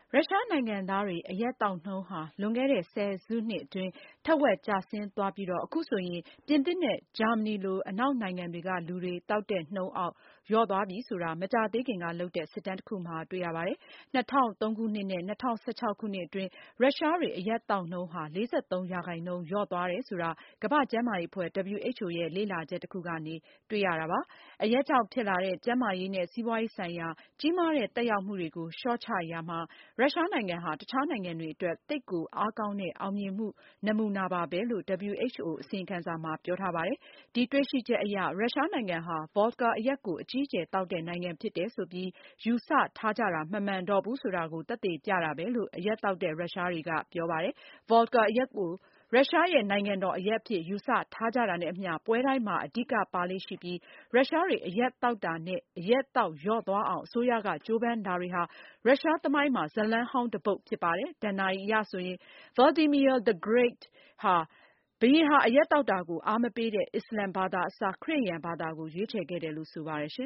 ရုရှားနိုင်ငံသားတွေအရက်သောက်နှုန်းဟာလွန်ခဲ့တဲ့ဆယ်စုနှစ်အတွင်းထက်ဝက်ကျဆင်းသွားပြီးအခုဆိုရင်ပြင်သစ်နဲ့ဂျာမနီလိုအနောက်နိုင်ငံတွေကလူတွေသောက်တဲ့နှုန်းအောက်လျော့သွားပြီဆိုတာမကြာသေးခင်ကလုပ်တဲ့စစ်တမ်းတခုမှာတွေ့ရပါတယ်။ 2003 ခုနှစ်နဲ့2016 ခုနှစ်အတွင်းရုရှားတွေအရက်သောက်နှုန်းဟာ 43% လျော့သွားတယ်ဆိုတာကမ္ဘာ့ကျန်းမာရေးအဖွဲ့ WHO ရဲ့လေ့လာချက်တခုကနေတွေ့ရတာပါ။ အရက်ကြောင့်ဖြစ်လာတဲ့ကျန်းမာရေးနဲ့စီးပွားရေးဆိုင်ရာကြီးမားတဲ့သက်ရောက်မှုတွေကိုလျှော့ချရာမှာရုရှားနိုင်ငံဟာတခြားနိုင်ငံတွေအတွက်သိပ်ကိုအားကောင်းတဲ့အောင်မြင်မှုနမူနာပါပဲလို့ WHO အစီရင်ခံစာမှာပြောထားပါတယ်။ ဒီတွေ့ရှိချက်အရရုရှားနိုင်ငံဟာ Vodka အရက်ကိုအကြီးအကျယ်သောက်တဲ့နိုင်ငံဖြစ်တယ်ဆိုပြီးယူဆထားကြတာမမှန်တော့ဘူးဆိုတာကိုသက်သေပြတာပဲလို့အရက်သောက်တဲ့ရုရှားတွေကပြောပါတယ်။ Vodka အရက်ကိုရုရှားရဲ့နိုင်ငံတော်အရက်အဖြစ်ယူဆထားကြတာနဲ့အမျှပွဲတိုင်းမှာအဓိကပါလေ့ရှိပြီးရုရှားတွေအရက်သောက်တာနဲ့အရက်သောက်လျော့သွားအောင်အစိုးရကကြိုးပမ်းတာတွေဟာရုရှားသမိုင်းမှာဇာတ်လမ်းဟောင်းတပုဒ်ဖြစ်ပါတယ်။ ဒဏ္ဍာရီအရဆိုရင် Vladimir the Great ဘုရင်ဟာအရက်သောက်တာကိုအားမပေးတဲ့အစ္စလာမ်ဘာသာအစားခရစ်ယာန်ဘာသာကိုရွေးချယ်ခဲ့တယ်လို့ဆိုပါတယ်။